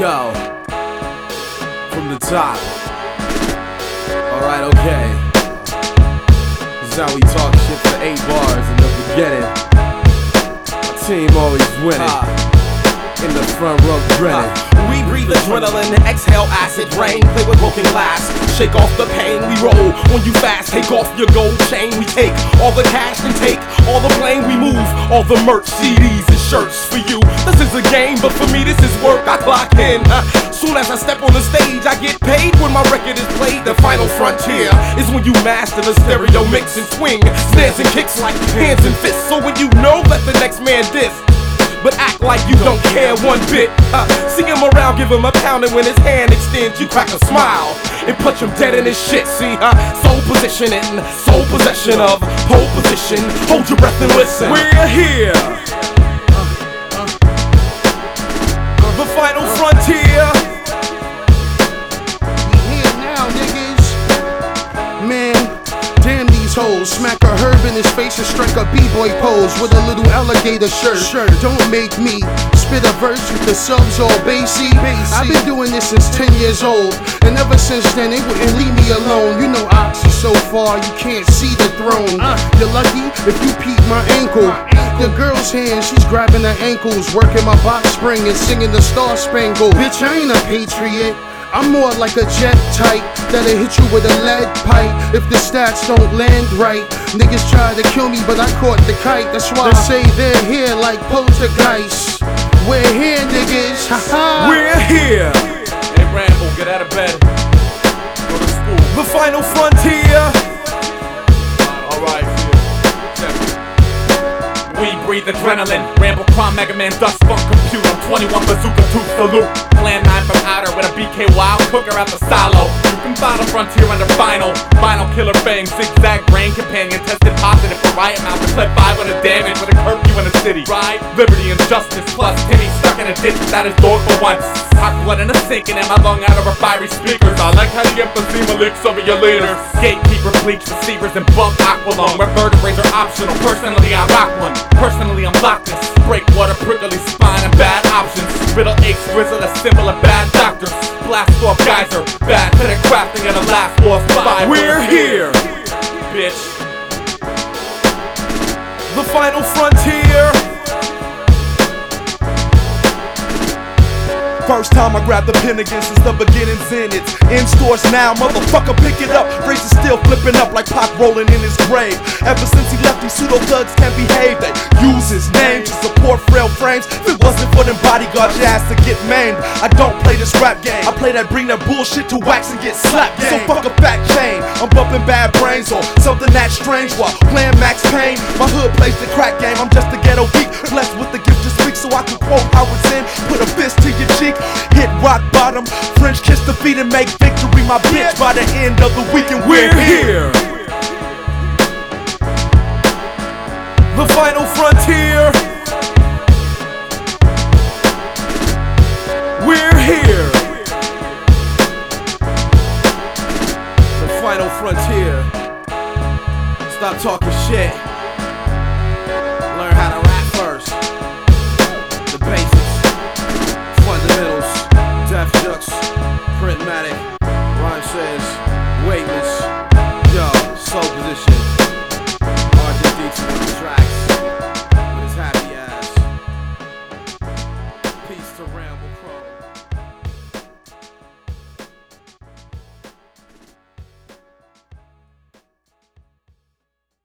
Yo, from the top. Alright, okay. This is how we talk shit for 8 bars in the beginning. My team always winning. In the front row grinning. We breathe adrenaline, exhale acid rain. Play with broken glass, shake off the pain. We roll when you fast, take off your gold chain. We take all the cash and take all the blame. We move all the merch, CDs and shirts for you. This is a game, but for me this is work. I clock in. Soon as I step on the stage, I get paid when my record is played. The final frontier is when you master the stereo mix and swing snares and kicks like hands and fists. So when you know that the next man diss, but act like you don't care one bit. See him around, give him a pound, and when his hand extends, you crack a smile and punch him dead in his shit. See, soul position in sole possession of pole position. Hold your breath and listen. We're here. The final frontier. We here now, niggas. Man, damn these hoes. Smack a herb in his face and strike a b-boy pose with a little alligator shirt. Don't make me spit a verse with the subs all bassy. I've been doing this since 10 years old, and ever since then they wouldn't leave me alone. You know Ox is so far you can't see the throne. You're lucky if you peep my ankle. The girl's hand, she's grabbing her ankles, working my box spring and singing the Star Spangled. Bitch, I ain't a patriot, I'm more like a jet type that'll hit you with a lead pipe if the stats don't land right. Niggas try to kill me, but I caught the kite. That's why I say they're here like poltergeists. We're here, niggas. Haha. We're here. Hey Rambo, get out of bed. Go to school. The final frontier. Alright, check it. We breathe adrenaline. Rambo, crime, Mega Man, dust, funk, computer. 21 bazooka, tooth, salute. Plan 9 from outer with a BK wild cooker at the silo. You can find a frontier under vinyl. Vinyl killer bang, zigzag brain companion. Tested positive for riot mouth. Clip 5 with a damage with a curfew in the city. Right? Liberty and justice plus Timmy stuck in a ditch without his door for once. Hot blood in a sink and in my lung out of her fiery speakers. I like how the emphysema licks over your leaders. Gatekeeper, bleach, receivers, and bump aqualung. Where vertebrae are optional. Personally, I rock one. Personally, I'm Loch Ness. Breakwater, prickly spine, and bad options. Riddle aches, grizzle, a symbol of bad doctors. Blast off geyser, bad to the crafting of the last war's fire. We're here, bitch. The final frontier. First time I grabbed the pen again since the beginnings in it. In stores now, motherfucker, pick it up. Razor still flipping up like Pac rolling in his grave. Ever since he left, these pseudo thugs can't behave. They use his name to support frail frames. If it wasn't for them bodyguards, your ass to get maimed. I don't play this rap game. I play that bring that bullshit to wax and get slapped. So fuck a fat chain. I'm bumping bad brains or something that strange while playing Max Payne. My hood plays the crack game. I'm just a ghetto geek, blessed with the gift to speak so I can quote Howard Zinn. Put a fist to your cheek. Hit rock bottom, French kiss the feet and make victory my bitch by the end of the weekend. We're here. The final frontier. We're here. The final frontier. Stop talking shit.